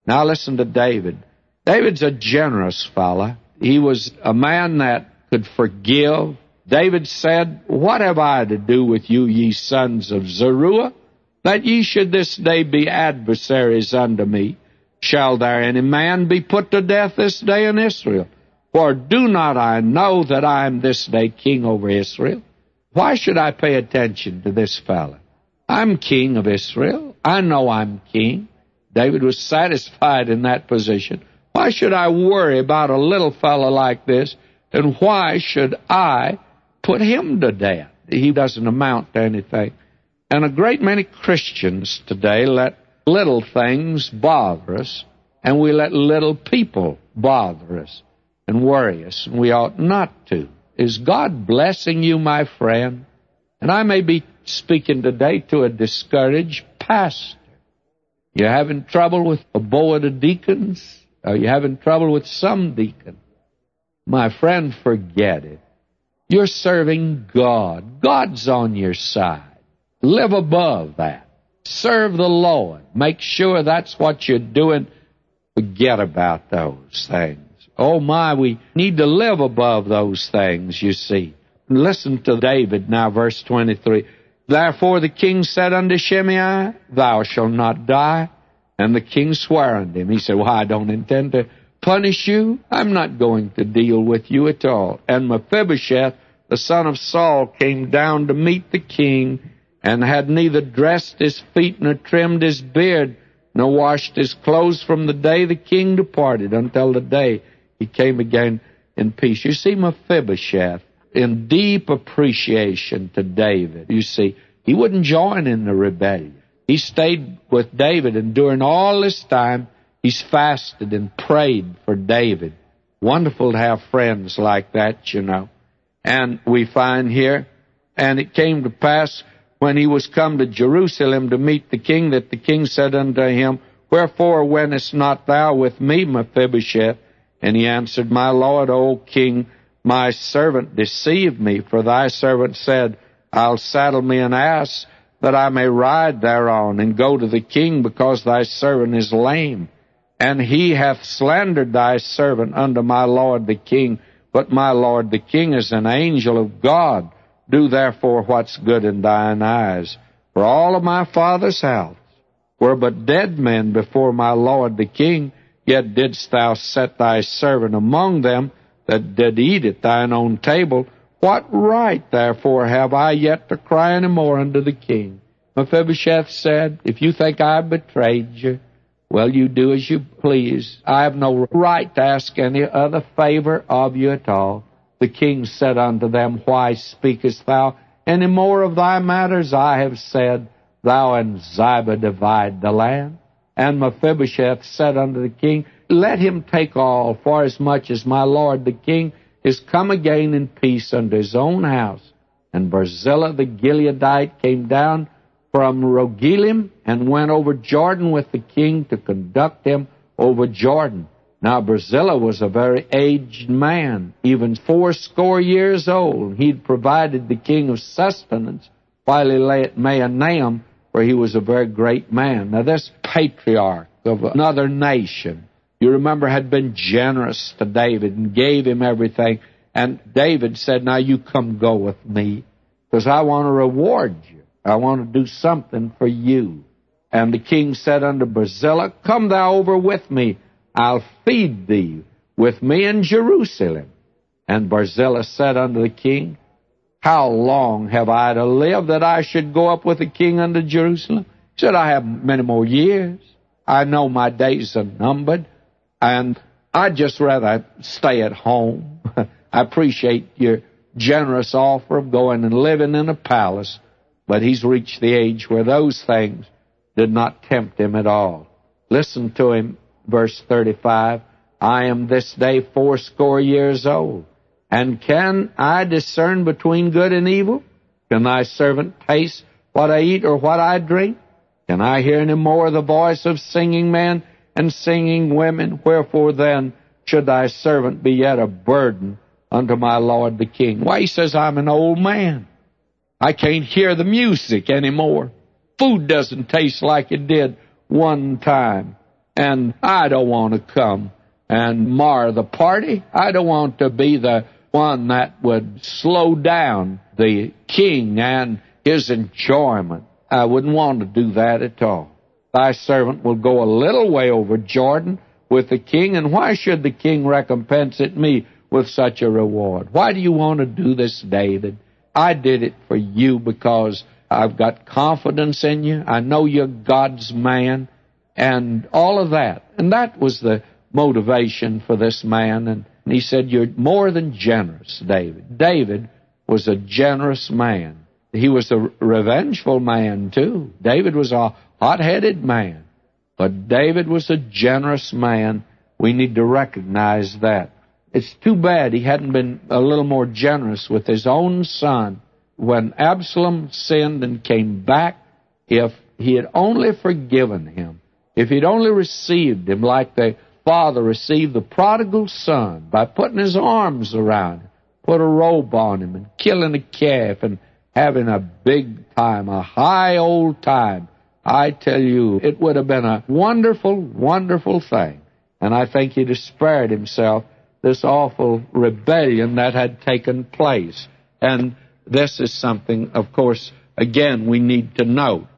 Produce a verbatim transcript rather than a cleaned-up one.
Now listen to David. David's a generous fella. He was a man that could forgive. David said, "What have I to do with you, ye sons of Zeruiah, that ye should this day be adversaries unto me? Shall there any man be put to death this day in Israel? For do not I know that I am this day king over Israel? Why should I pay attention to this fella? I'm king of Israel. I know I'm king." David was satisfied in that position. Why should I worry about a little fella like this? And why should I put him to death? He doesn't amount to anything. And a great many Christians today let little things bother us, and we let little people bother us and worry us, and we ought not to. Is God blessing you, my friend? And I may be speaking today to a discouraged pastor. You're having trouble with a board of deacons? Are you having trouble with some deacon? My friend, forget it. You're serving God. God's on your side. Live above that. Serve the Lord. Make sure that's what you're doing. Forget about those things. Oh my, we need to live above those things, you see. Listen to David now, verse twenty-three. Therefore the king said unto Shimei, Thou shalt not die. And the king sware unto him. He said, Well, I don't intend to punish you. I'm not going to deal with you at all. And Mephibosheth, the son of Saul, came down to meet the king, and had neither dressed his feet nor trimmed his beard, nor washed his clothes from the day the king departed until the day he came again in peace. You see, Mephibosheth, in deep appreciation to David, you see, he wouldn't join in the rebellion. He stayed with David, and during all this time, he's fasted and prayed for David. Wonderful to have friends like that, you know. And we find here, and it came to pass, when he was come to Jerusalem to meet the king, that the king said unto him, Wherefore wentest not thou with me, Mephibosheth? And he answered, My lord, O king, my servant deceived me, for thy servant said, I'll saddle me an ass, that I may ride thereon, and go to the king, because thy servant is lame. And he hath slandered thy servant unto my lord the king. But my lord the king is an angel of God. Do therefore what's good in thine eyes. For all of my father's house were but dead men before my lord the king, yet didst thou set thy servant among them that did eat at thine own table. What right, therefore, have I yet to cry any more unto the king? Mephibosheth said, If you think I betrayed you, well, you do as you please. I have no right to ask any other favor of you at all. The king said unto them, Why speakest thou any more of thy matters? I have said, Thou and Ziba divide the land. And Mephibosheth said unto the king, Let him take all, for as much as my lord the king is come again in peace unto his own house. And Barzillai the Gileadite came down from Rogelim, and went over Jordan with the king to conduct him over Jordan. Now Barzillai was a very aged man, even fourscore years old. He'd provided the king of sustenance while he lay at Mahanaim, where he was a very great man. Now this patriarch of another nation, you remember, had been generous to David and gave him everything. And David said, Now you come go with me, because I want to reward you. I want to do something for you. And the king said unto Barzillai, Come thou over with me. I'll feed thee with me in Jerusalem. And Barzillai said unto the king, How long have I to live that I should go up with the king unto Jerusalem? He said, I have many more years. I know my days are numbered, and I'd just rather stay at home. I appreciate your generous offer of going and living in a palace, but he's reached the age where those things did not tempt him at all. Listen to him, verse thirty-five. I am this day fourscore years old, and can I discern between good and evil? Can thy servant taste what I eat or what I drink? Can I hear any more the voice of singing men and singing women? Wherefore then should thy servant be yet a burden unto my lord the king? Why, he says, I'm an old man. I can't hear the music anymore. Food doesn't taste like it did one time. and I don't want to come and mar the party. I don't want to be the one that would slow down the king and his enjoyment. I wouldn't want to do that at all. Thy servant will go a little way over Jordan with the king, and why should the king recompense it me with such a reward? Why do you want to do this, David? I did it for you because I've got confidence in you. I know you're God's man, and all of that. And that was the motivation for this man. And he said, you're more than generous, David. David was a generous man. He was a revengeful man, too. David was a hot-headed man. But David was a generous man. We need to recognize that. It's too bad he hadn't been a little more generous with his own son. When Absalom sinned and came back, if he had only forgiven him, if he'd only received him like the father received the prodigal son by putting his arms around him, put a robe on him, and killing a calf and having a big time, a high old time, I tell you, it would have been a wonderful, wonderful thing. And I think he'd have spared himself this awful rebellion that had taken place. And this is something, of course, again, we need to note.